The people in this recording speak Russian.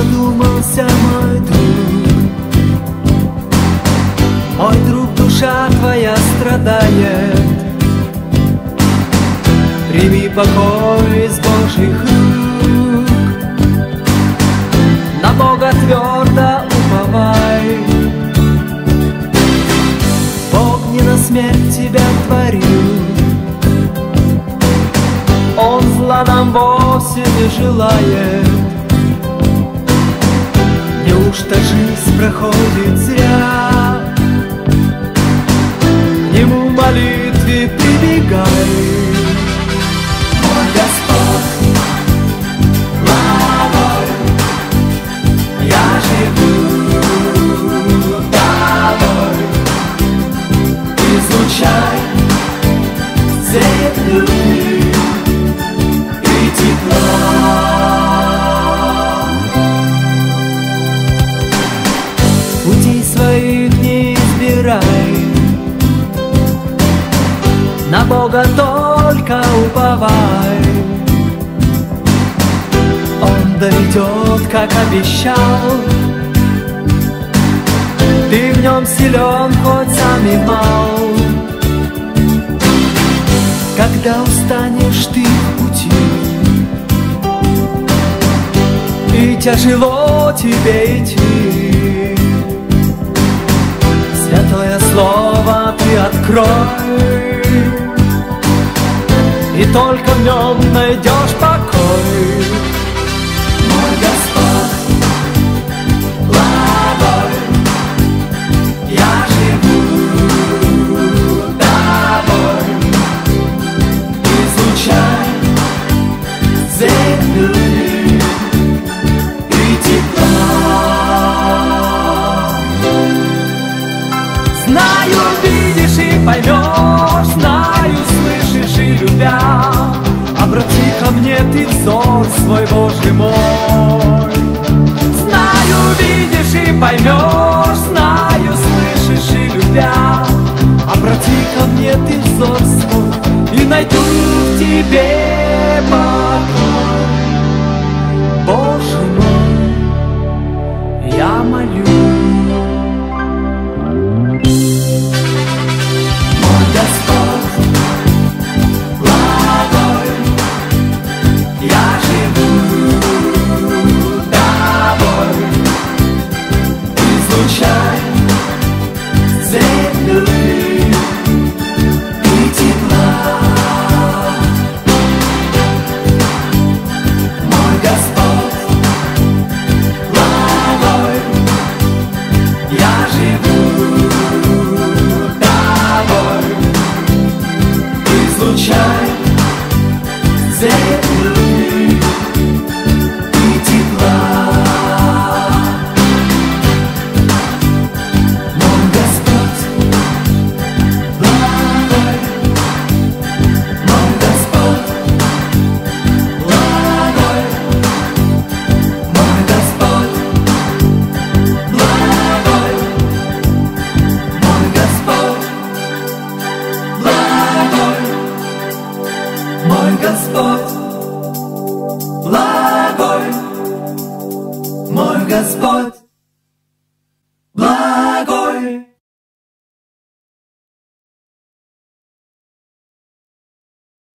задумался мой друг, душа твоя страдает. Прими покой с Божьих рук, на Бога твердо уповай. Бог не на смерть тебя творил, Он зла нам вовсе не желает. Неужто жизнь проходит зря? К Нему молитве прибегай. Мой Господь, главой, я живу тобой. Излучай свет любви и тепла. Путей своих не избирай, на Бога только уповай. Он доведет, как обещал. Ты в Нем силен, хоть сам и мал. Когда устанешь ты в пути и тяжело тебе идти, Святое Слово ты открой, и только в Нем найдешь покой. Мой Господь, главой, я живу тобой. Излучай свет любви и тепла. Знаю, видишь и поймешь, знаю, слышишь и любя, обрати ко мне ты взор свой, Боже мой. Знаю, видишь и поймешь, знаю, слышишь и любя, обрати ко мне ты взор свой, и найду в тебе покой. Боже мой, я молю. Мой Господь, благой, мой Господь.